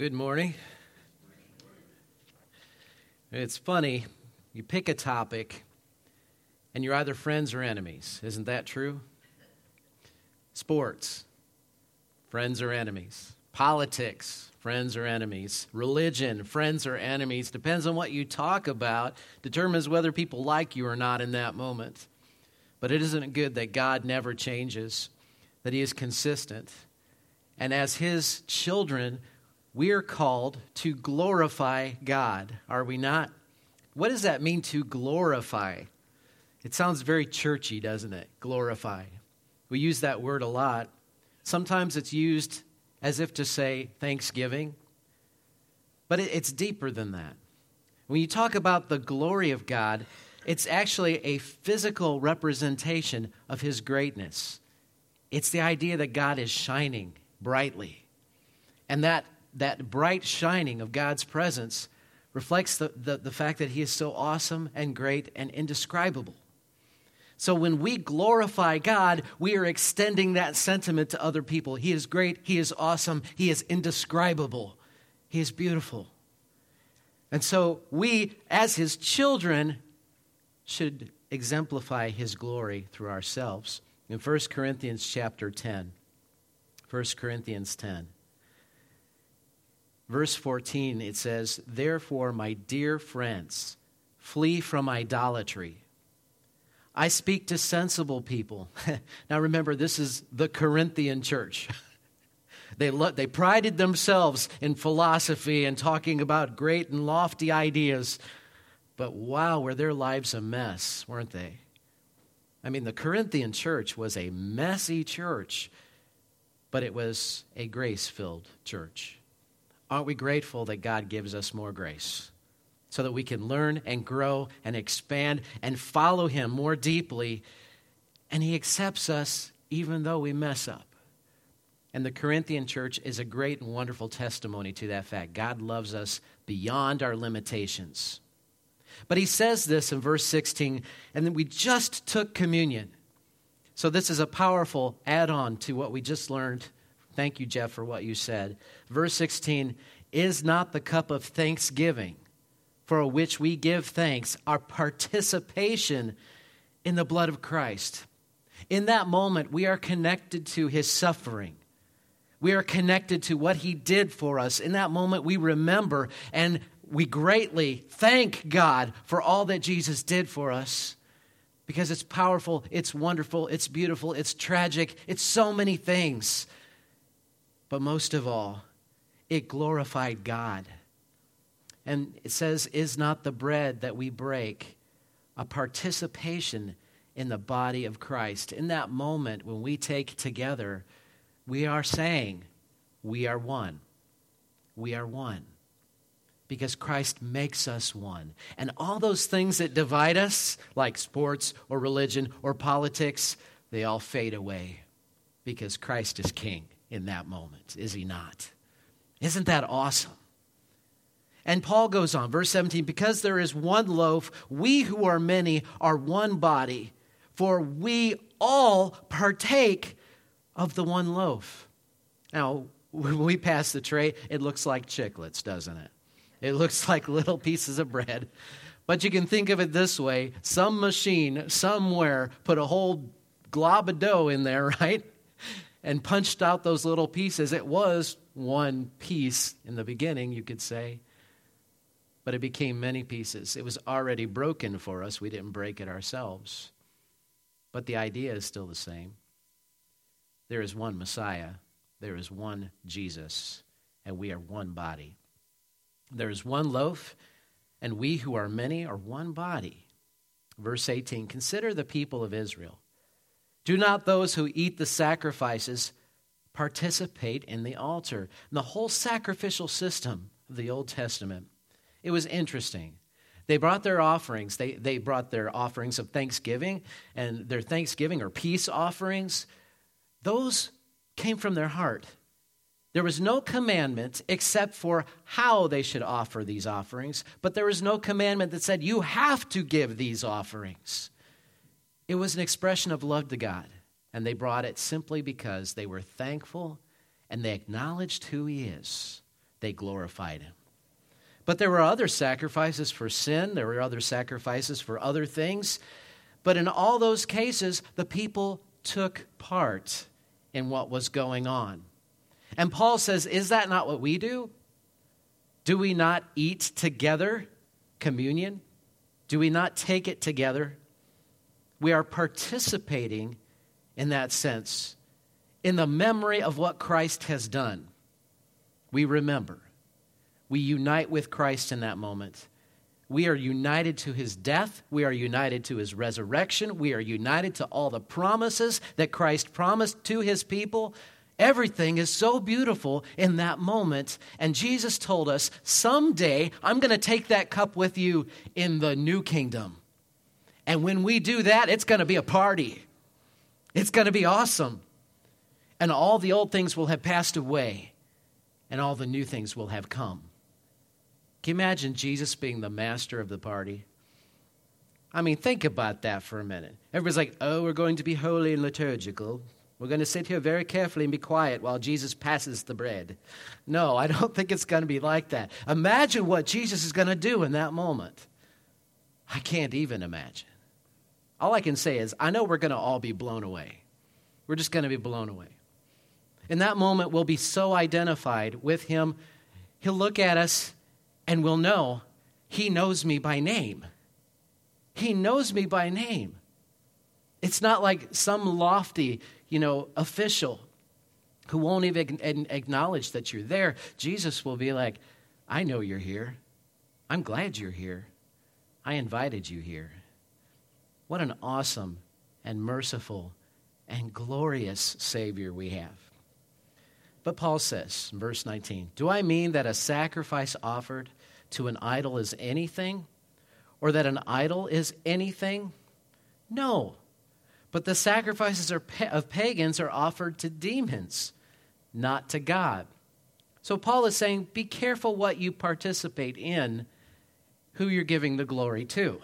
Good morning. It's funny, you pick a topic and you're either friends or enemies. Isn't that true? Sports, friends or enemies. Politics, friends or enemies. Religion, friends or enemies. Depends on what you talk about, determines whether people like you or not in that moment. But it isn't good that God never changes, that He is consistent. And as His children, we are called to glorify God, are we not? What does that mean to glorify? It sounds very churchy, doesn't it? Glorify. We use that word a lot. Sometimes it's used as if to say thanksgiving, but it's deeper than that. When you talk about the glory of God, it's actually a physical representation of His greatness. It's the idea that God is shining brightly, and that bright shining of God's presence reflects the fact that He is so awesome and great and indescribable. So when we glorify God, we are extending that sentiment to other people. He is great, He is awesome, He is indescribable, He is beautiful. And so we, as His children, should exemplify His glory through ourselves. In 1 Corinthians chapter 10, 1 Corinthians 10. Verse 14, it says, "Therefore, my dear friends, flee from idolatry. I speak to sensible people." Now remember, this is the Corinthian church. They prided themselves in philosophy and talking about great and lofty ideas. But wow, were their lives a mess, weren't they? I mean, the Corinthian church was a messy church, but it was a grace-filled church. Aren't we grateful that God gives us more grace so that we can learn and grow and expand and follow Him more deeply, and He accepts us even though we mess up? And the Corinthian church is a great and wonderful testimony to that fact. God loves us beyond our limitations. But He says this in verse 16, and then we just took communion. So this is a powerful add-on to what we just learned. Thank you, Jeff, for what you said. Verse 16, "Is not the cup of thanksgiving for which we give thanks our participation in the blood of Christ?" In that moment, we are connected to His suffering. We are connected to what He did for us. In that moment, we remember and we greatly thank God for all that Jesus did for us, because it's powerful, it's wonderful, it's beautiful, it's tragic, it's so many things. But most of all, it glorified God. And it says, "Is not the bread that we break a participation in the body of Christ?" In that moment, when we take together, we are saying, we are one. We are one. Because Christ makes us one. And all those things that divide us, like sports or religion or politics, they all fade away. Because Christ is King in that moment, is He not? Isn't that awesome? And Paul goes on, verse 17, "Because there is one loaf, we who are many are one body, for we all partake of the one loaf." Now, when we pass the tray, it looks like chiclets, doesn't it? It looks like little pieces of bread. But you can think of it this way. Some machine somewhere put a whole glob of dough in there, right? And punched out those little pieces. It was one piece in the beginning, you could say. But it became many pieces. It was already broken for us. We didn't break it ourselves. But the idea is still the same. There is one Messiah. There is one Jesus. And we are one body. There is one loaf, and we who are many are one body. Verse 18, "Consider the people of Israel. Do not those who eat the sacrifices participate in the altar?" And the whole sacrificial system of the Old Testament, it was interesting. They brought their offerings. They brought their offerings of thanksgiving, and their thanksgiving or peace offerings, those came from their heart. There was no commandment except for how they should offer these offerings, but there was no commandment that said you have to give these offerings. It was an expression of love to God, and they brought it simply because they were thankful and they acknowledged who He is. they glorified him. But there were other sacrifices for sin. There were other sacrifices for other things. But in all those cases, the people took part in what was going on. And Paul says, is that not what we do? Do we not eat together, communion? Do we not take it together? We are participating in that sense, in the memory of what Christ has done. We remember. We unite with Christ in that moment. We are united to his death. We are united to his resurrection. We are united to all the promises that Christ promised to his people. Everything is so beautiful in that moment. And Jesus told us, someday I'm going to take that cup with you in the new kingdom. And when we do that, it's going to be a party. It's going to be awesome. And all the old things will have passed away, and all the new things will have come. Can you imagine Jesus being the master of the party? I mean, think about that for a minute. Everybody's like, oh, we're going to be holy and liturgical. We're going to sit here very carefully and be quiet while Jesus passes the bread. No, I don't think it's going to be like that. Imagine what Jesus is going to do in that moment. I can't even imagine. All I can say is, I know we're going to all be blown away. We're just going to be blown away. In that moment, we'll be so identified with him. He'll look at us and we'll know he knows me by name. He knows me by name. It's not like some lofty, official who won't even acknowledge that you're there. Jesus will be like, I know you're here. I'm glad you're here. I invited you here. What an awesome and merciful and glorious Savior we have. But Paul says, in verse 19, do I mean that a sacrifice offered to an idol is anything, or that an idol is anything? No, but the sacrifices of pagans are offered to demons, not to God. So Paul is saying, be careful what you participate in, who you're giving the glory to.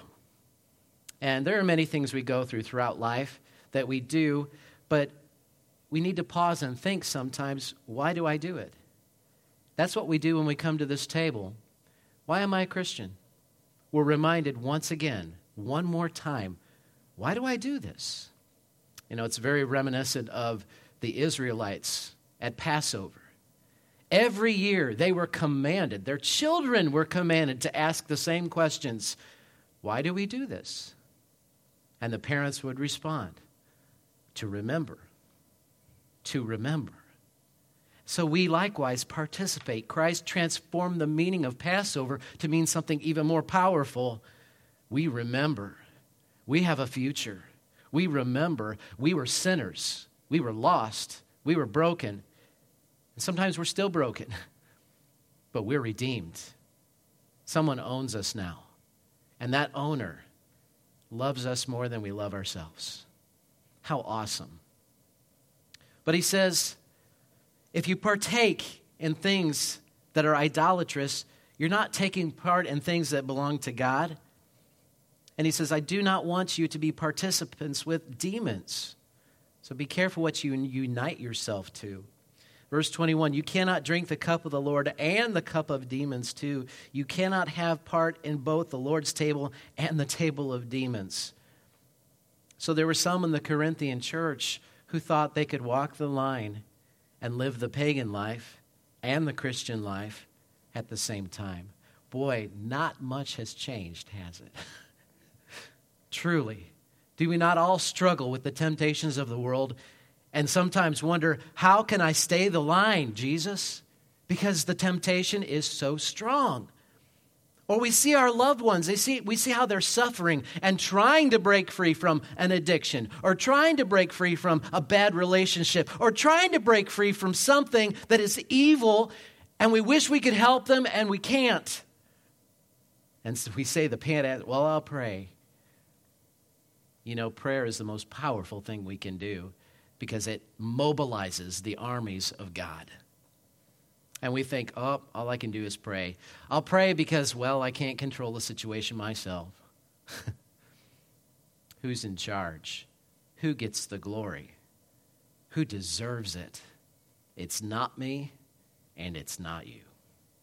And there are many things we go throughout life that we do, but we need to pause and think sometimes, why do I do it? That's what we do when we come to this table. Why am I a Christian? We're reminded once again, one more time, why do I do this? It's very reminiscent of the Israelites at Passover. Every year they were commanded, their children were commanded to ask the same questions. Why do we do this? And the parents would respond, to remember. To remember. So we likewise participate. Christ transformed the meaning of Passover to mean something even more powerful. We remember. We have a future. We remember we were sinners. We were lost. We were broken. And sometimes we're still broken. But we're redeemed. Someone owns us now. And that owner loves us more than we love ourselves. How awesome. But he says, if you partake in things that are idolatrous, you're not taking part in things that belong to God. And he says, I do not want you to be participants with demons. So be careful what you unite yourself to. Verse 21, you cannot drink the cup of the Lord and the cup of demons too. You cannot have part in both the Lord's table and the table of demons. So there were some in the Corinthian church who thought they could walk the line and live the pagan life and the Christian life at the same time. Boy, not much has changed, has it? Truly. Do we not all struggle with the temptations of the world and sometimes wonder, how can I stay the line, Jesus? Because the temptation is so strong. Or we see our loved ones, we see how they're suffering and trying to break free from an addiction, or trying to break free from a bad relationship, or trying to break free from something that is evil, and we wish we could help them, and we can't. And so we say well, I'll pray. Prayer is the most powerful thing we can do because it mobilizes the armies of God. And we think, all I can do is pray. I'll pray because, I can't control the situation myself. Who's in charge? Who gets the glory? Who deserves it? It's not me, and it's not you.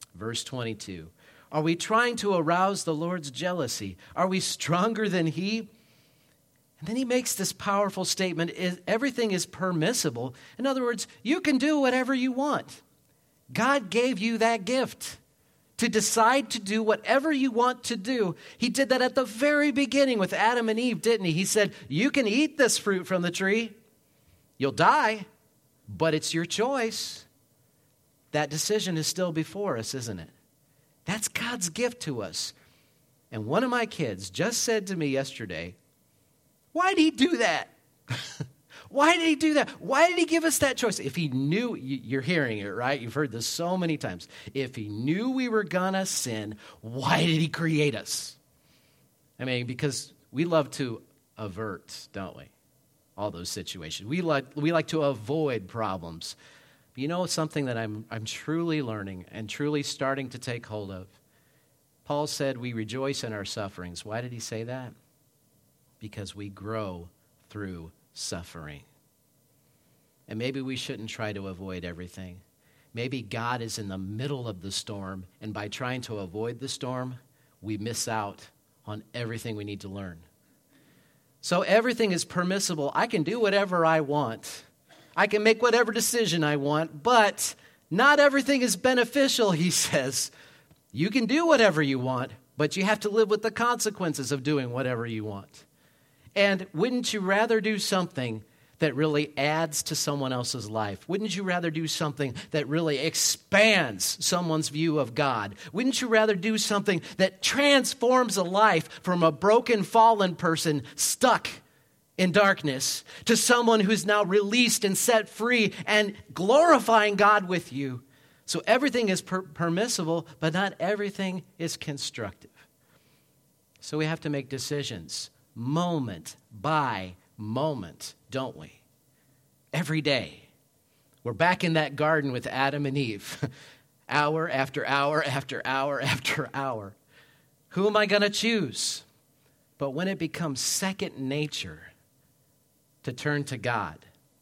Verse 22. Are we trying to arouse the Lord's jealousy? Are we stronger than he? And then he makes this powerful statement, everything is permissible. In other words, you can do whatever you want. God gave you that gift to decide to do whatever you want to do. He did that at the very beginning with Adam and Eve, didn't he? He said, you can eat this fruit from the tree. You'll die, but it's your choice. That decision is still before us, isn't it? That's God's gift to us. And one of my kids just said to me yesterday, why did he do that? Why did he do that? Why did he give us that choice? If he knew, you're hearing it, right? You've heard this so many times. If he knew we were going to sin, why did he create us? I mean, because we love to avert, don't we? All those situations. We like to avoid problems. But you know something that I'm truly learning and truly starting to take hold of? Paul said we rejoice in our sufferings. Why did he say that? Because we grow through suffering. And maybe we shouldn't try to avoid everything. Maybe God is in the middle of the storm, and by trying to avoid the storm, we miss out on everything we need to learn. So everything is permissible. I can do whatever I want. I can make whatever decision I want, but not everything is beneficial, he says. You can do whatever you want, but you have to live with the consequences of doing whatever you want. And wouldn't you rather do something that really adds to someone else's life? Wouldn't you rather do something that really expands someone's view of God? Wouldn't you rather do something that transforms a life from a broken, fallen person stuck in darkness to someone who's now released and set free and glorifying God with you? So everything is permissible, but not everything is constructive. So we have to make decisions moment by moment, don't we? Every day. We're back in that garden with Adam and Eve, hour after hour after hour after hour. Who am I going to choose? But when it becomes second nature to turn to God,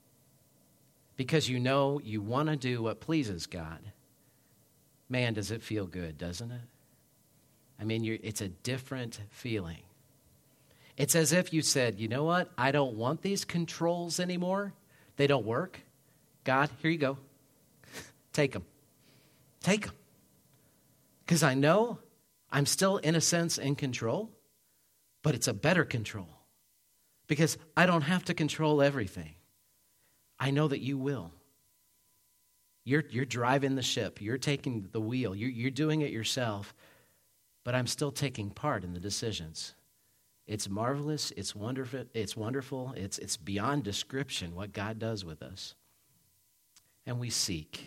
because you know you want to do what pleases God, man, does it feel good, doesn't it? I mean, it's a different feeling. It's as if you said, you know what? I don't want these controls anymore. They don't work. God, here you go. Take them. Take them. Because I know I'm still, in a sense, in control, but it's a better control. Because I don't have to control everything. I know that you will. You're driving the ship. You're taking the wheel. You're doing it yourself. But I'm still taking part in the decisions. It's marvelous, it's wonderful, it's beyond description what God does with us. And we seek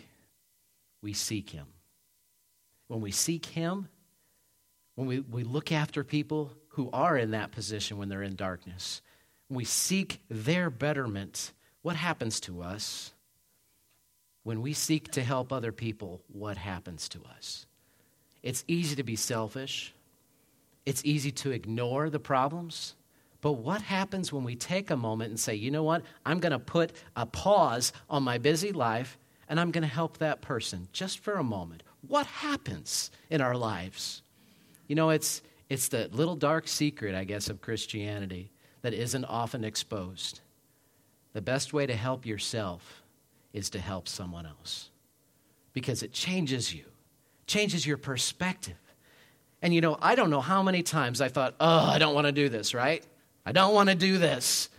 him. When we seek him, when we look after people who are in that position when they're in darkness, when we seek their betterment, what happens to us? When we seek to help other people, what happens to us? It's easy to be selfish. It's easy to ignore the problems. But what happens when we take a moment and say, you know what? I'm going to put a pause on my busy life and I'm going to help that person just for a moment. What happens in our lives? You know, it's the little dark secret, I guess, of Christianity that isn't often exposed. The best way to help yourself is to help someone else because it changes you, changes your perspective. And, you know, I don't know how many times I thought, I don't want to do this, right? I don't want to do this.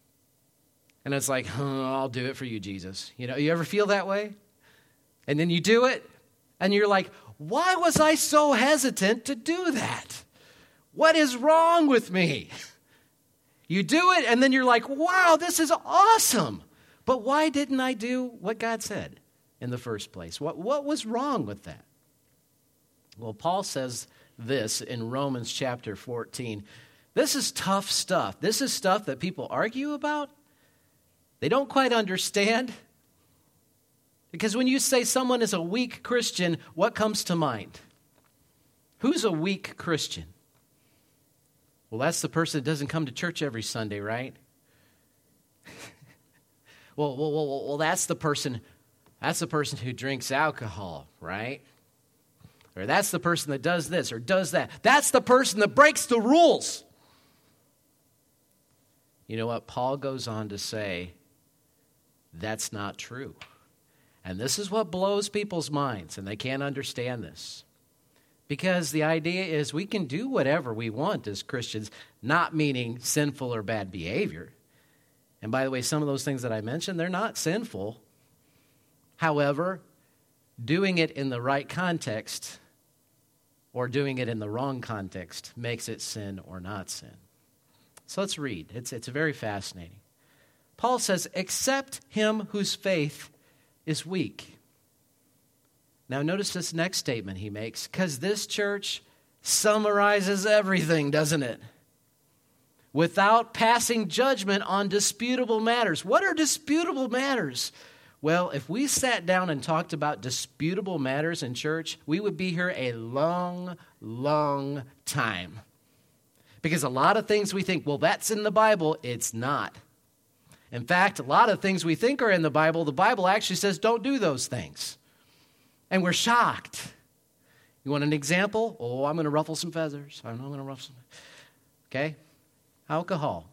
And it's like, I'll do it for you, Jesus. You know, you ever feel that way? And then you do it, and you're like, why was I so hesitant to do that? What is wrong with me? You do it, and then you're like, wow, this is awesome. But why didn't I do what God said in the first place? What was wrong with that? Well, Paul says this in Romans chapter 14. This is tough stuff. This is stuff that people argue about. They don't quite understand. Because when you say someone is a weak Christian, what comes to mind? Who's a weak Christian? Well, that's the person that doesn't come to church every Sunday, right? well, that's the person who drinks alcohol, right? or that's the person that does this or does that. That's the person that breaks the rules. You know what? Paul goes on to say, that's not true. And this is what blows people's minds, and they can't understand this. Because the idea is we can do whatever we want as Christians, not meaning sinful or bad behavior. And by the way, some of those things that I mentioned, they're not sinful. However, doing it in the right context or doing it in the wrong context makes it sin or not sin. So let's read. It's very fascinating. Paul says, "Accept him whose faith is weak." Now notice this next statement he makes, because this church summarizes everything, doesn't it? Without passing judgment on disputable matters. What are disputable matters? Well, if we sat down and talked about disputable matters in church, we would be here a long, long time. Because a lot of things we think, well, that's in the Bible. It's not. In fact, a lot of things we think are in the Bible actually says don't do those things. And we're shocked. You want an example? Oh, I'm going to ruffle some feathers. I'm going to ruffle some. Okay? Alcohol.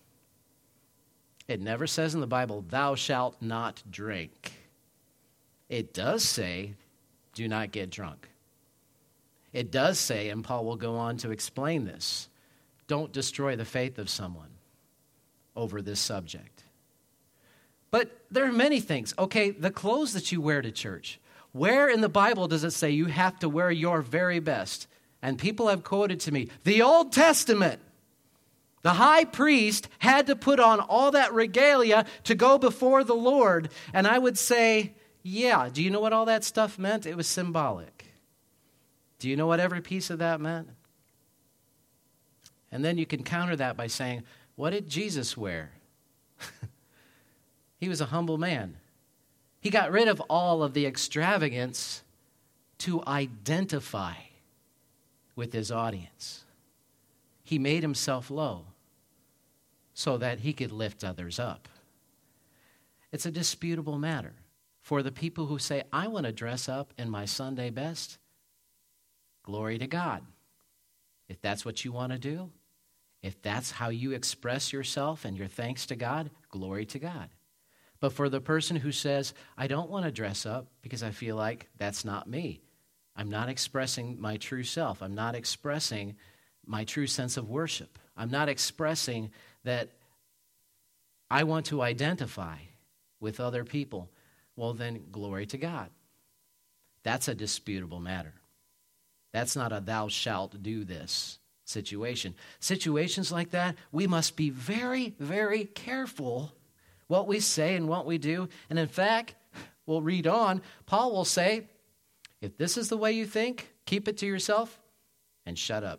It never says in the Bible, thou shalt not drink. It does say, do not get drunk. It does say, and Paul will go on to explain this, don't destroy the faith of someone over this subject. But there are many things. Okay, the clothes that you wear to church. Where in the Bible does it say you have to wear your very best? And people have quoted to me, the Old Testament. The high priest had to put on all that regalia to go before the Lord. And I would say, yeah, do you know what all that stuff meant? It was symbolic. Do you know what every piece of that meant? And then you can counter that by saying, what did Jesus wear? He was a humble man. He got rid of all of the extravagance to identify with his audience. He made himself low so that he could lift others up. It's a disputable matter. For the people who say, I want to dress up in my Sunday best, glory to God. If that's what you want to do, if that's how you express yourself and your thanks to God, glory to God. But for the person who says, I don't want to dress up because I feel like that's not me. I'm not expressing my true self. I'm not expressing my true sense of worship. I'm not expressing that I want to identify with other people. Well, then, glory to God. That's a disputable matter. That's not a thou shalt do this situation. Situations like that, we must be very, very careful what we say and what we do. And in fact, we'll read on, Paul will say, if this is the way you think, keep it to yourself and shut up.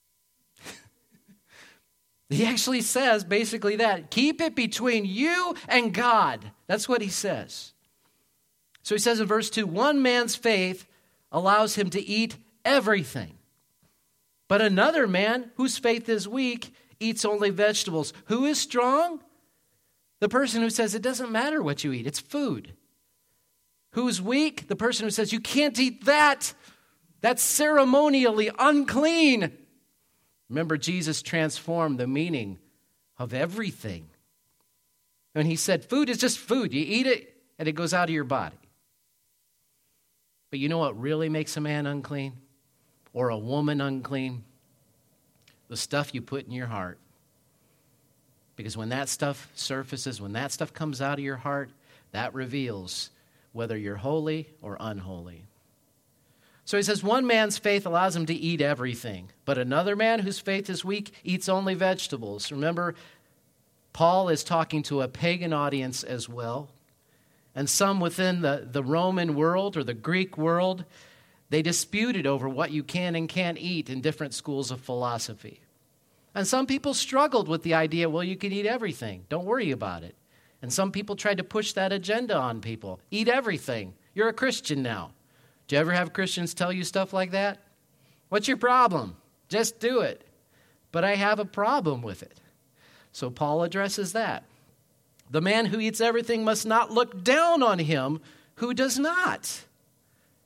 He actually says basically that. Keep it between you and God. That's what he says. So he says in verse 2, one man's faith allows him to eat everything. But another man whose faith is weak eats only vegetables. Who is strong? The person who says it doesn't matter what you eat, it's food. Who's weak? The person who says you can't eat that. That's ceremonially unclean. Remember, Jesus transformed the meaning of everything. And he said, food is just food. You eat it, and it goes out of your body. But you know what really makes a man unclean? Or a woman unclean? The stuff you put in your heart. Because when that stuff surfaces, when that stuff comes out of your heart, that reveals whether you're holy or unholy. So he says, one man's faith allows him to eat everything, but another man whose faith is weak eats only vegetables. Remember, Paul is talking to a pagan audience as well. And some within the Roman world or the Greek world, they disputed over what you can and can't eat in different schools of philosophy. And some people struggled with the idea, well, you can eat everything. Don't worry about it. And some people tried to push that agenda on people. Eat everything. You're a Christian now. Do you ever have Christians tell you stuff like that? What's your problem? Just do it. But I have a problem with it. So Paul addresses that. The man who eats everything must not look down on him who does not.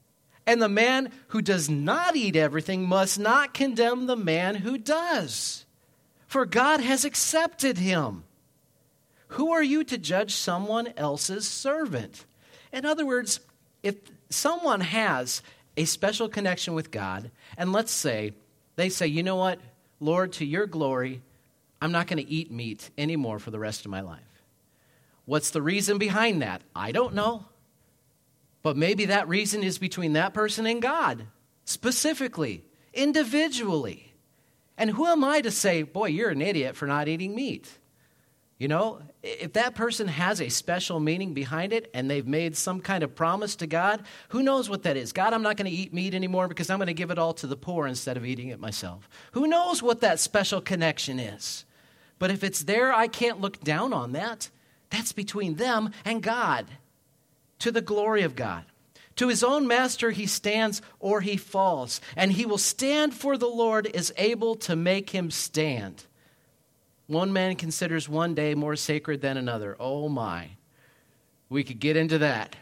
And the man who does not eat everything must not condemn the man who does, for God has accepted him. Who are you to judge someone else's servant? In other words, if someone has a special connection with God, and let's say, they say, you know what, Lord, to your glory, I'm not going to eat meat anymore for the rest of my life. What's the reason behind that? I don't know. But maybe that reason is between that person and God, specifically, individually. And who am I to say, boy, you're an idiot for not eating meat? You know, if that person has a special meaning behind it and they've made some kind of promise to God, who knows what that is? God, I'm not going to eat meat anymore because I'm going to give it all to the poor instead of eating it myself. Who knows what that special connection is? But if it's there, I can't look down on that. That's between them and God, to the glory of God. To his own master he stands or he falls, and he will stand, for the Lord is able to make him stand. One man considers one day more sacred than another. Oh my, we could get into that.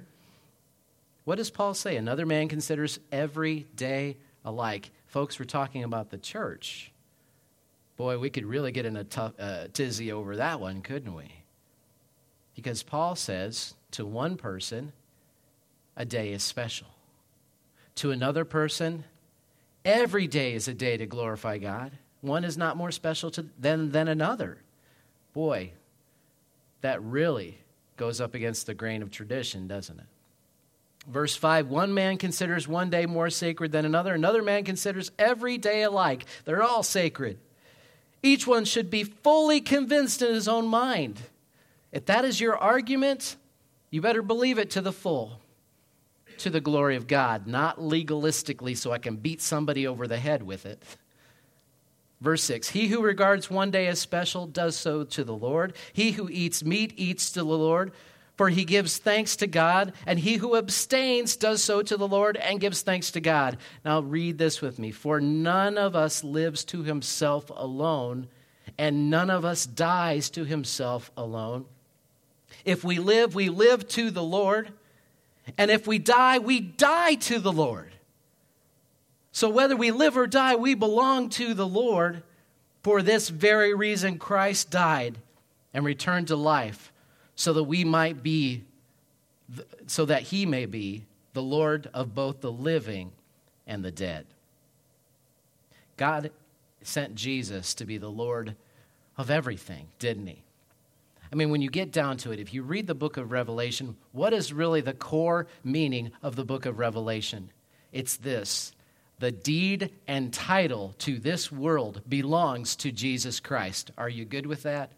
What does Paul say? Another man considers every day alike. Folks, we're talking about the church. Boy, we could really get in a tizzy over that one, couldn't we? Because Paul says to one person, a day is special. To another person, every day is a day to glorify God. One is not more special than another. Boy, that really goes up against the grain of tradition, doesn't it? Verse 5, one man considers one day more sacred than another. Another man considers every day alike. They're all sacred. Each one should be fully convinced in his own mind. If that is your argument, you better believe it to the full. To the glory of God, not legalistically so I can beat somebody over the head with it. Verse 6, he who regards one day as special does so to the Lord. He who eats meat eats to the Lord, for he gives thanks to God. And he who abstains does so to the Lord and gives thanks to God. Now read this with me. For none of us lives to himself alone, and none of us dies to himself alone. If we live to the Lord. And if we die to the Lord. So whether we live or die, we belong to the Lord. For this very reason, Christ died and returned to life, so that he may be the Lord of both the living and the dead. God sent Jesus to be the Lord of everything, didn't he? I mean, when you get down to it, if you read the book of Revelation, what is really the core meaning of the book of Revelation? It's this: the deed and title to this world belongs to Jesus Christ. Are you good with that?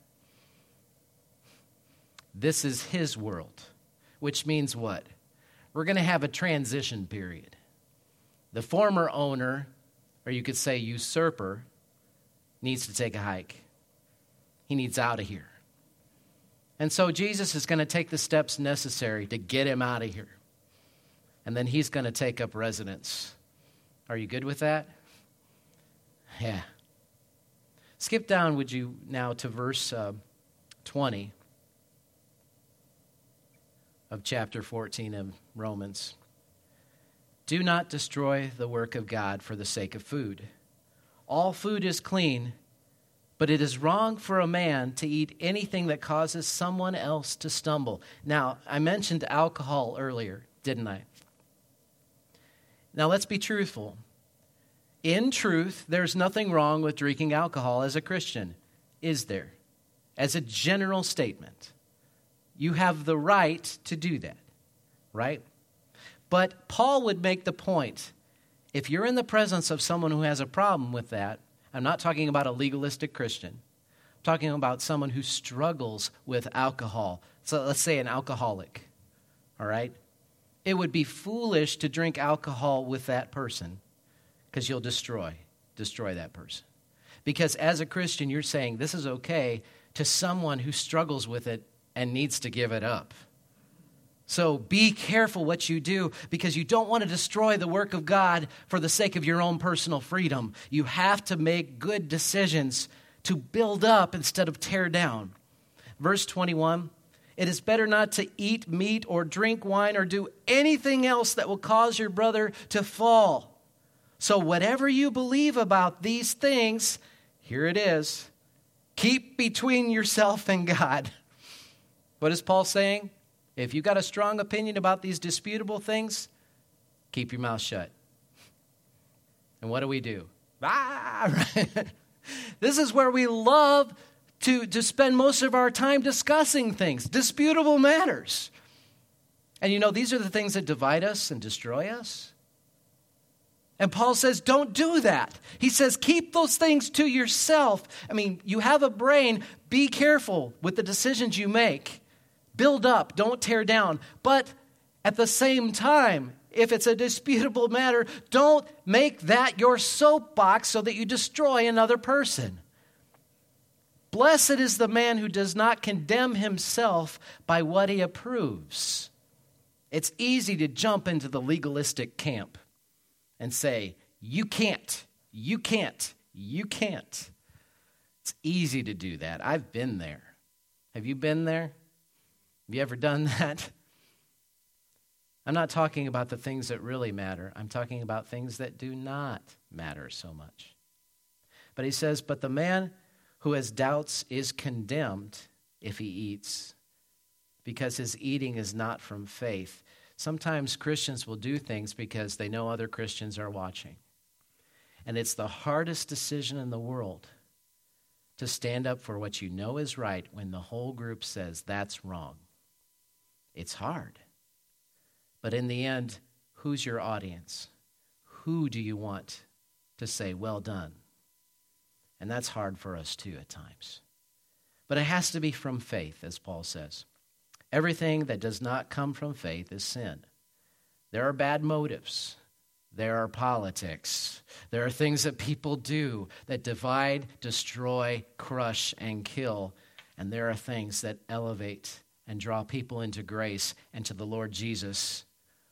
This is his world, which means what? We're going to have a transition period. The former owner, or you could say usurper, needs to take a hike. He needs out of here. And so Jesus is going to take the steps necessary to get him out of here. And then he's going to take up residence. Are you good with that? Yeah. Skip down, would you, now to verse 20 of chapter 14 of Romans. Do not destroy the work of God for the sake of food. All food is clean, but it is wrong for a man to eat anything that causes someone else to stumble. Now, I mentioned alcohol earlier, didn't I? Now, let's be truthful. In truth, there's nothing wrong with drinking alcohol as a Christian, is there? As a general statement. You have the right to do that, right? But Paul would make the point, if you're in the presence of someone who has a problem with that, I'm not talking about a legalistic Christian. I'm talking about someone who struggles with alcohol. So let's say an alcoholic, all right? It would be foolish to drink alcohol with that person because you'll destroy that person. Because as a Christian, you're saying this is okay to someone who struggles with it and needs to give it up. So be careful what you do, because you don't want to destroy the work of God for the sake of your own personal freedom. You have to make good decisions to build up instead of tear down. Verse 21, It is better not to eat meat or drink wine or do anything else that will cause your brother to fall. So whatever you believe about these things, here it is, keep between yourself and God. What is Paul saying? If you got a strong opinion about these disputable things, keep your mouth shut. And what do? Right? This is where we love to spend most of our time discussing things, disputable matters. And you know, these are the things that divide us and destroy us. And Paul says, don't do that. He says, keep those things to yourself. I mean, you have a brain. Be careful with the decisions you make. Build up, don't tear down. But at the same time, if it's a disputable matter, don't make that your soapbox so that you destroy another person. Blessed is the man who does not condemn himself by what he approves. It's easy to jump into the legalistic camp and say, you can't, you can't, you can't. It's easy to do that. I've been there. Have you been there? Have you ever done that? I'm not talking about the things that really matter. I'm talking about things that do not matter so much. But he says, but the man who has doubts is condemned if he eats, because his eating is not from faith. Sometimes Christians will do things because they know other Christians are watching. And it's the hardest decision in the world to stand up for what you know is right when the whole group says that's wrong. It's hard. But in the end, who's your audience? Who do you want to say, well done? And that's hard for us too at times. But it has to be from faith, as Paul says. Everything that does not come from faith is sin. There are bad motives. There are politics. There are things that people do that divide, destroy, crush, and kill. And there are things that elevate and draw people into grace and to the Lord Jesus.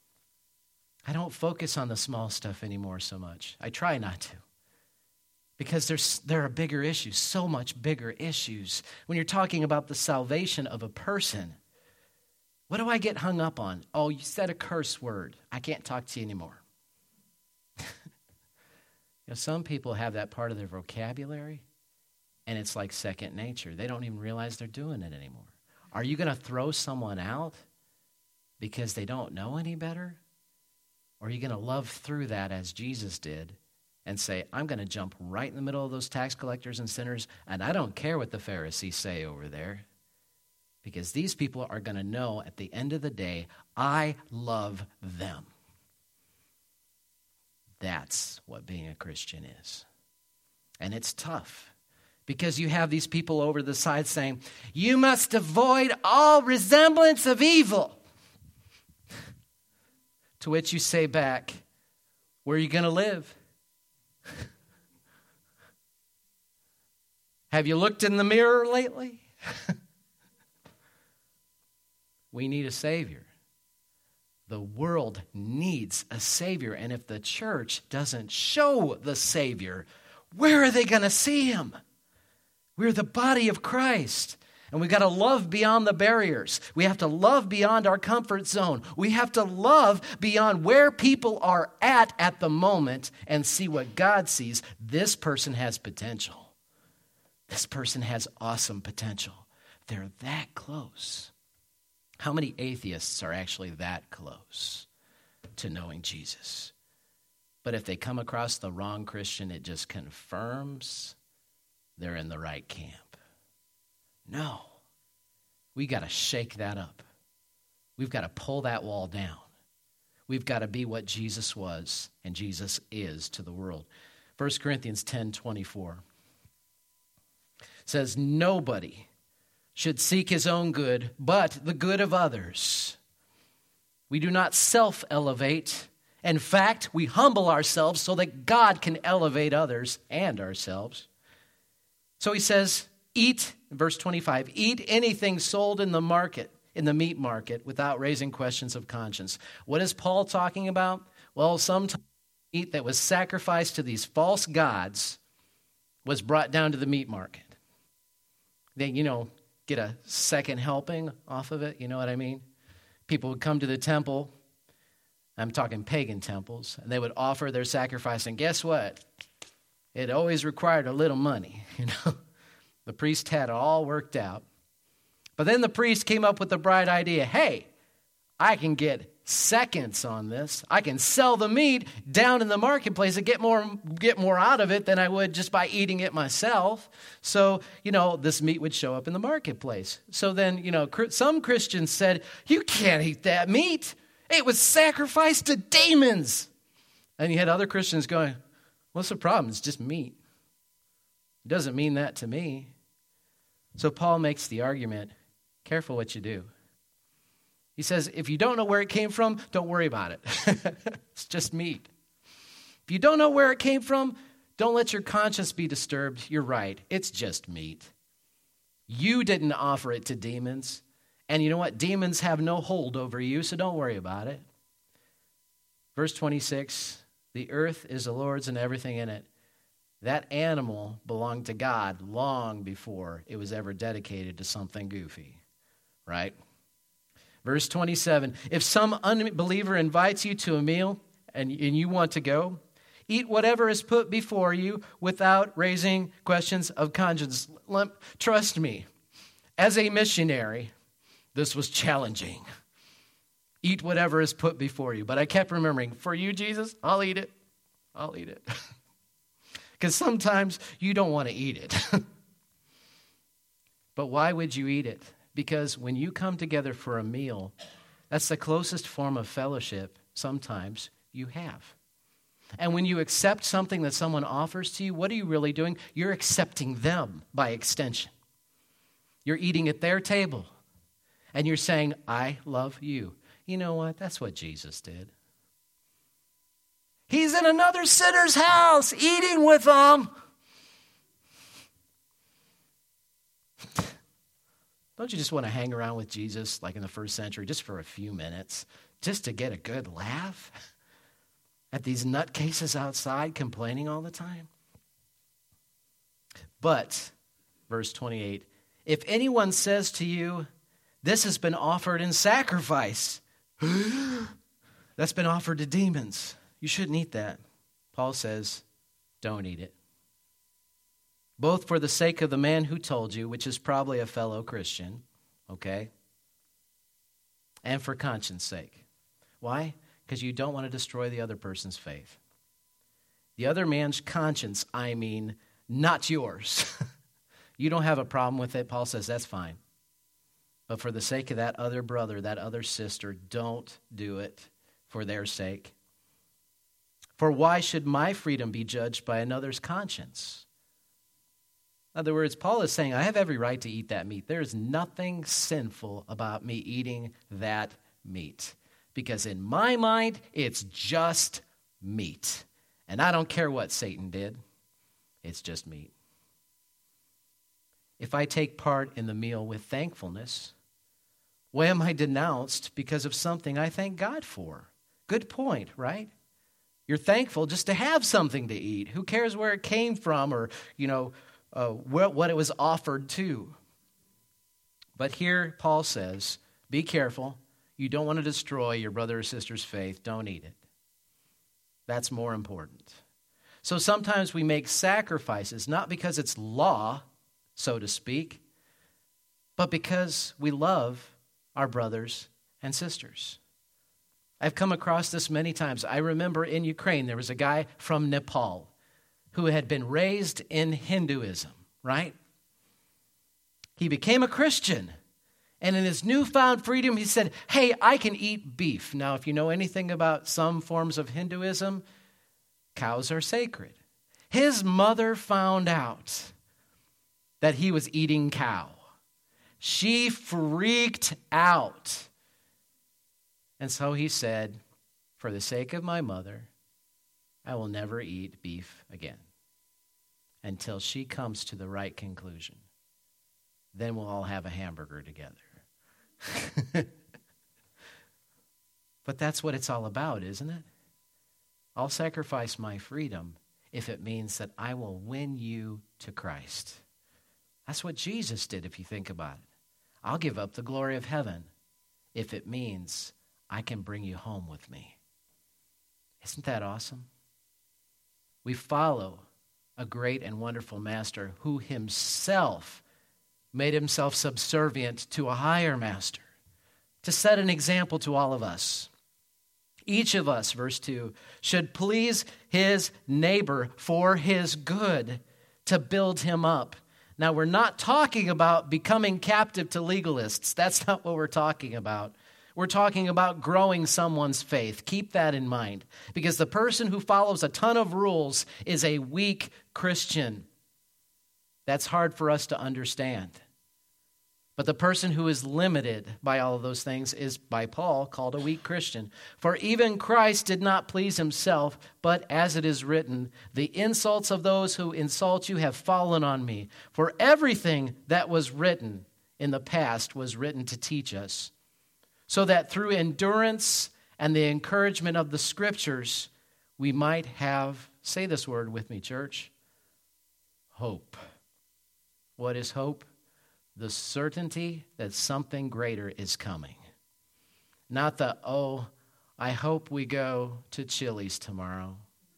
I don't focus on the small stuff anymore so much. I try not to. Because there are bigger issues, so much bigger issues. When you're talking about the salvation of a person, what do I get hung up on? Oh, you said a curse word. I can't talk to you anymore. Some people have that part of their vocabulary, and it's like second nature. They don't even realize they're doing it anymore. Are you going to throw someone out because they don't know any better? Or are you going to love through that as Jesus did and say, I'm going to jump right in the middle of those tax collectors and sinners, and I don't care what the Pharisees say over there, because these people are going to know at the end of the day, I love them. That's what being a Christian is. And it's tough, because you have these people over the side saying, you must avoid all resemblance of evil. To which you say back, where are you going to live? Have you looked in the mirror lately? We need a Savior. The world needs a Savior. And if the church doesn't show the Savior, where are they going to see him? We're the body of Christ. And we've got to love beyond the barriers. We have to love beyond our comfort zone. We have to love beyond where people are at the moment and see what God sees. This person has potential. This person has awesome potential. They're that close. How many atheists are actually that close to knowing Jesus? But if they come across the wrong Christian, it just confirms they're in the right camp. No. We got to shake that up. We've got to pull that wall down. We've got to be what Jesus was and Jesus is to the world. 1 Corinthians 10:24 says, nobody should seek his own good, but the good of others. We do not self-elevate. In fact, we humble ourselves so that God can elevate others and ourselves. So he says, eat, verse 25, eat anything sold in the market, in the meat market, without raising questions of conscience. What is Paul talking about? Well, sometimes meat that was sacrificed to these false gods was brought down to the meat market. They, get a second helping off of it. You know what I mean? People would come to the temple. I'm talking pagan temples. And they would offer their sacrifice. And guess what? It always required a little money. The priest had it all worked out. But then the priest came up with the bright idea. Hey, I can get seconds on this. I can sell the meat down in the marketplace and get more out of it than I would just by eating it myself. So, this meat would show up in the marketplace. So then, some Christians said, you can't eat that meat. It was sacrificed to demons. And you had other Christians going, what's the problem? It's just meat. It doesn't mean that to me. So Paul makes the argument, careful what you do. He says, if you don't know where it came from, don't worry about it. It's just meat. If you don't know where it came from, don't let your conscience be disturbed. You're right. It's just meat. You didn't offer it to demons. And you know what? Demons have no hold over you, so don't worry about it. Verse 26, the earth is the Lord's and everything in it. That animal belonged to God long before it was ever dedicated to something goofy, right? Verse 27, if some unbeliever invites you to a meal and you want to go, eat whatever is put before you without raising questions of conscience. Trust me, as a missionary, this was challenging. Eat whatever is put before you. But I kept remembering, for you, Jesus, I'll eat it. I'll eat it. Because sometimes you don't want to eat it. But why would you eat it? Because when you come together for a meal, that's the closest form of fellowship sometimes you have. And when you accept something that someone offers to you, what are you really doing? You're accepting them by extension. You're eating at their table. And you're saying, I love you. You know what? That's what Jesus did. He's in another sinner's house eating with them. Don't you just want to hang around with Jesus like in the first century just for a few minutes, just to get a good laugh at these nutcases outside complaining all the time? But, verse 28, if anyone says to you, this has been offered in sacrifice, that's been offered to demons, you shouldn't eat that. Paul says, don't eat it. Both for the sake of the man who told you, which is probably a fellow Christian, okay? And for conscience sake. Why? Because you don't want to destroy the other person's faith. The other man's conscience, I mean, not yours. You don't have a problem with it. Paul says that's fine. But for the sake of that other brother, that other sister, don't do it for their sake. For why should my freedom be judged by another's conscience? In other words, Paul is saying, I have every right to eat that meat. There is nothing sinful about me eating that meat. Because in my mind, it's just meat. And I don't care what Satan did. It's just meat. If I take part in the meal with thankfulness, why am I denounced because of something I thank God for? Good point, right? You're thankful just to have something to eat. Who cares where it came from or, what it was offered to? But here Paul says, be careful. You don't want to destroy your brother or sister's faith. Don't eat it. That's more important. So sometimes we make sacrifices, not because it's law, so to speak, but because we love our brothers and sisters. I've come across this many times. I remember in Ukraine, there was a guy from Nepal who had been raised in Hinduism, right? He became a Christian. And in his newfound freedom, he said, hey, I can eat beef. Now, if you know anything about some forms of Hinduism, cows are sacred. His mother found out that he was eating cow. She freaked out. And so he said, for the sake of my mother, I will never eat beef again until she comes to the right conclusion. Then we'll all have a hamburger together. But that's what it's all about, isn't it? I'll sacrifice my freedom if it means that I will win you to Christ. That's what Jesus did, if you think about it. I'll give up the glory of heaven if it means I can bring you home with me. Isn't that awesome? We follow a great and wonderful master who himself made himself subservient to a higher master to set an example to all of us. Each of us, verse 2, should please his neighbor for his good, to build him up. Now, we're not talking about becoming captive to legalists. That's not what we're talking about. We're talking about growing someone's faith. Keep that in mind. Because the person who follows a ton of rules is a weak Christian. That's hard for us to understand. But the person who is limited by all of those things is, by Paul, called a weak Christian. For even Christ did not please himself, but as it is written, the insults of those who insult you have fallen on me. For everything that was written in the past was written to teach us, so that through endurance and the encouragement of the Scriptures, we might have, say this word with me, church, hope. What is hope? The certainty that something greater is coming. Not the, oh, I hope we go to Chili's tomorrow.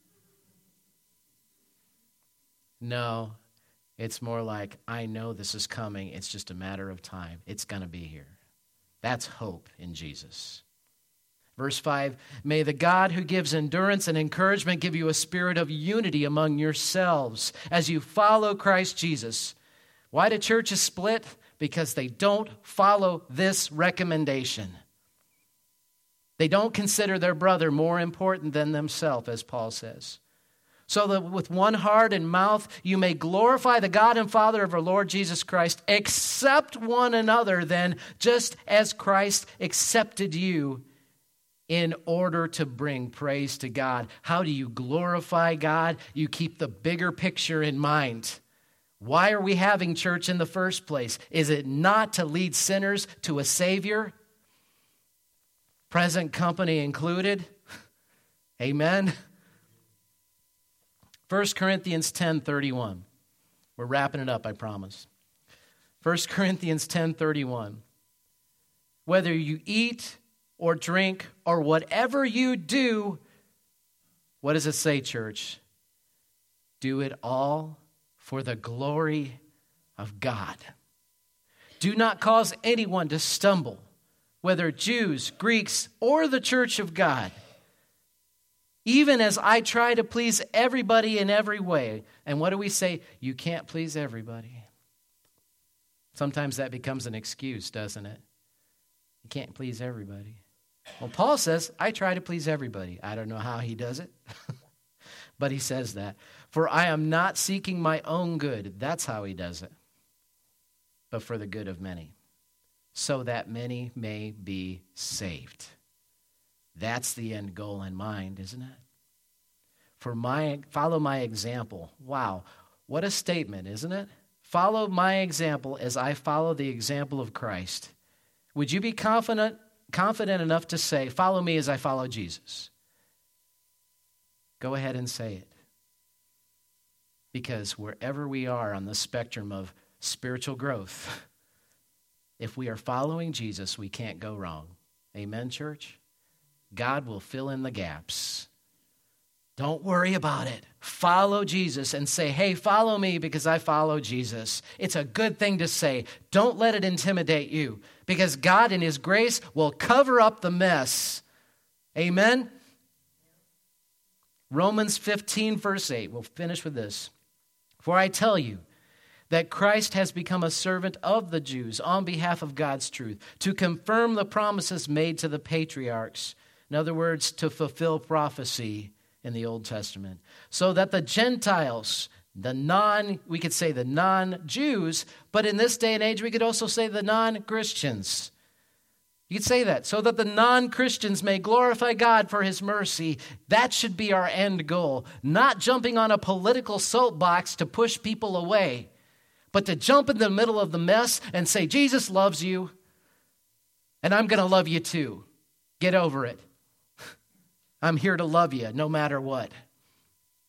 No, it's more like, I know this is coming. It's just a matter of time. It's going to be here. That's hope in Jesus. Verse 5, may the God who gives endurance and encouragement give you a spirit of unity among yourselves as you follow Christ Jesus. Why do churches split? Because they don't follow this recommendation. They don't consider their brother more important than themselves, as Paul says. So that with one heart and mouth you may glorify the God and Father of our Lord Jesus Christ. Accept one another then, just as Christ accepted you, in order to bring praise to God. How do you glorify God? You keep the bigger picture in mind. Why are we having church in the first place? Is it not to lead sinners to a Savior? Present company included. Amen. 1 Corinthians 10:31. We're wrapping it up, I promise. 1 Corinthians 10:31. Whether you eat or drink or whatever you do, what does it say, church? Do it all for the glory of God. Do not cause anyone to stumble, whether Jews, Greeks, or the church of God, even as I try to please everybody in every way. And what do we say? You can't please everybody. Sometimes that becomes an excuse, doesn't it? You can't please everybody. Well, Paul says, I try to please everybody. I don't know how he does it, but he says that. For I am not seeking my own good. That's how he does it. But for the good of many, so that many may be saved. That's the end goal in mind, isn't it? Follow my example. Wow, what a statement, isn't it? Follow my example as I follow the example of Christ. Would you be confident enough to say, follow me as I follow Jesus? Go ahead and say it. Because wherever we are on the spectrum of spiritual growth, if we are following Jesus, we can't go wrong. Amen, church? God will fill in the gaps. Don't worry about it. Follow Jesus and say, hey, follow me because I follow Jesus. It's a good thing to say. Don't let it intimidate you because God in his grace will cover up the mess. Amen? Romans 15, verse 8. We'll finish with this. For I tell you that Christ has become a servant of the Jews on behalf of God's truth to confirm the promises made to the patriarchs. In other words, to fulfill prophecy in the Old Testament. So that the Gentiles, we could say the non-Jews, but in this day and age, we could also say the non-Christians. You could say that. So that the non-Christians may glorify God for his mercy. That should be our end goal. Not jumping on a political soapbox to push people away, but to jump in the middle of the mess and say, Jesus loves you, and I'm going to love you too. Get over it. I'm here to love you no matter what.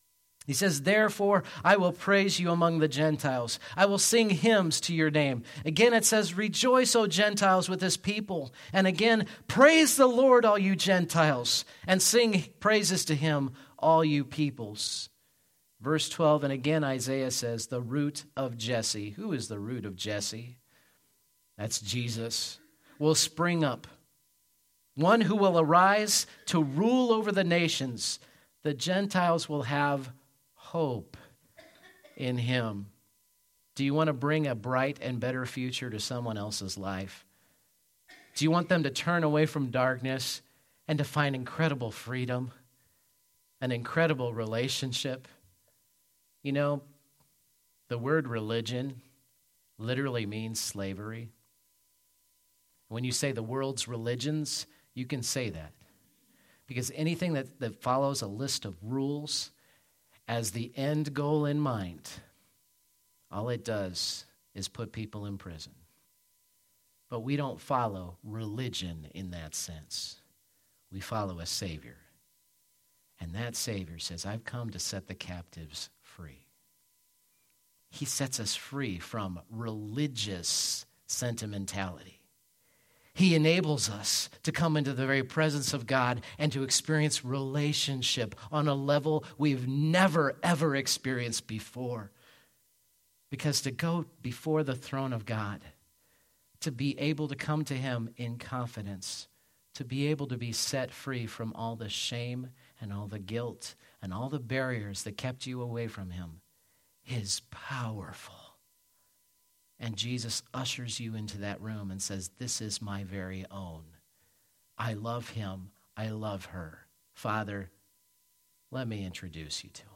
He says, therefore, I will praise you among the Gentiles. I will sing hymns to your name. Again, it says, rejoice, O Gentiles, with his people. And again, praise the Lord, all you Gentiles, and sing praises to him, all you peoples. Verse 12, and again, Isaiah says, the root of Jesse. Who is the root of Jesse? That's Jesus. Will spring up. One who will arise to rule over the nations. The Gentiles will have hope in him. Do you want to bring a bright and better future to someone else's life? Do you want them to turn away from darkness and to find incredible freedom, an incredible relationship? You know, the word religion literally means slavery. When you say the world's religions, you can say that. Because anything that follows a list of rules as the end goal in mind, all it does is put people in prison. But we don't follow religion in that sense. We follow a Savior. And that Savior says, I've come to set the captives free. He sets us free from religious sentimentality. He enables us to come into the very presence of God and to experience relationship on a level we've never, ever experienced before. Because to go before the throne of God, to be able to come to him in confidence, to be able to be set free from all the shame and all the guilt and all the barriers that kept you away from him, is powerful. And Jesus ushers you into that room and says, this is my very own. I love him. I love her. Father, let me introduce you to him.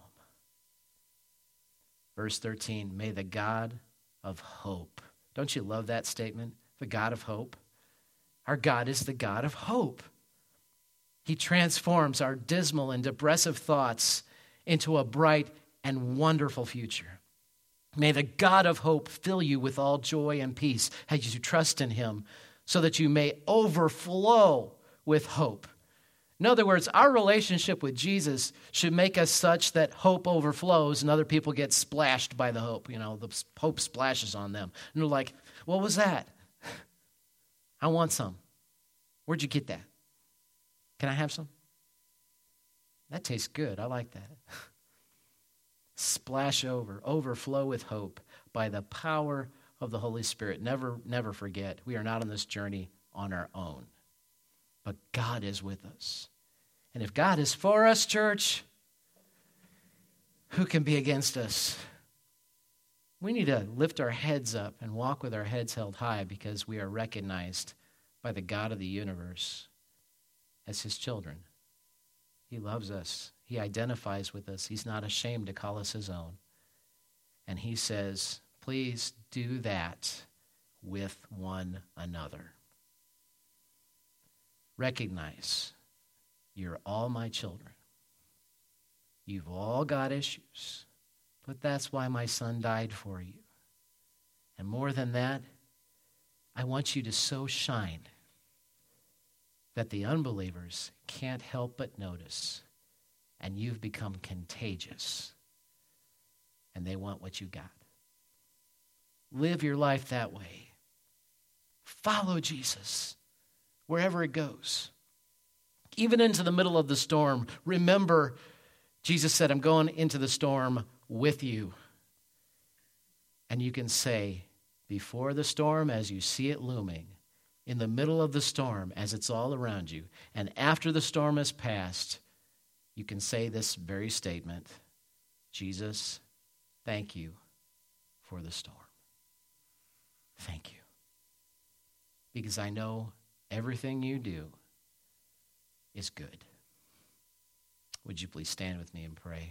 Verse 13, may the God of hope. Don't you love that statement? The God of hope. Our God is the God of hope. He transforms our dismal and depressive thoughts into a bright and wonderful future. May the God of hope fill you with all joy and peace as you trust in him, so that you may overflow with hope. In other words, our relationship with Jesus should make us such that hope overflows and other people get splashed by the hope. You know, the hope splashes on them. And they're like, what was that? I want some. Where'd you get that? Can I have some? That tastes good. I like that. Splash over, overflow with hope by the power of the Holy Spirit. Never forget, we are not on this journey on our own, but God is with us. And if God is for us, church, who can be against us? We need to lift our heads up and walk with our heads held high, because we are recognized by the God of the universe as his children. He loves us. He identifies with us. He's not ashamed to call us his own. And he says, please do that with one another. Recognize you're all my children. You've all got issues, but that's why my son died for you. And more than that, I want you to so shine that the unbelievers can't help but notice, and you've become contagious, and they want what you got. Live your life that way. Follow Jesus wherever it goes. Even into the middle of the storm, remember, Jesus said, I'm going into the storm with you. And you can say, before the storm, as you see it looming, in the middle of the storm, as it's all around you, and after the storm has passed, you can say this very statement, Jesus, thank you for the storm. Thank you. Because I know everything you do is good. Would you please stand with me and pray?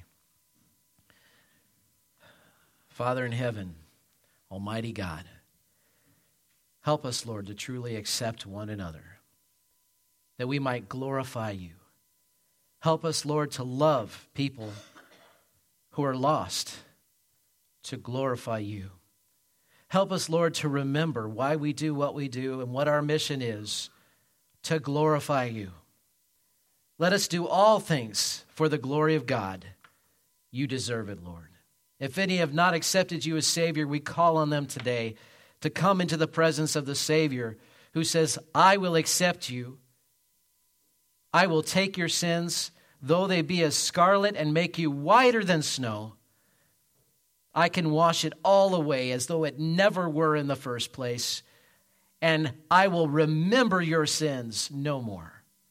Father in heaven, Almighty God, help us, Lord, to truly accept one another, that we might glorify you. Help us, Lord, to love people who are lost, to glorify you. Help us, Lord, to remember why we do what we do and what our mission is, to glorify you. Let us do all things for the glory of God. You deserve it, Lord. If any have not accepted you as Savior, we call on them today to come into the presence of the Savior who says, I will accept you. I will take your sins, though they be as scarlet, and make you whiter than snow. I can wash it all away as though it never were in the first place, and I will remember your sins no more.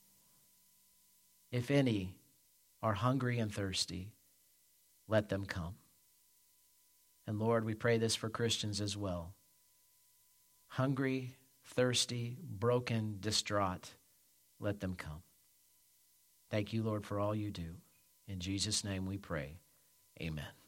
If any are hungry and thirsty, let them come. And Lord, we pray this for Christians as well. Hungry, thirsty, broken, distraught, let them come. Thank you, Lord, for all you do. In Jesus' name we pray. Amen.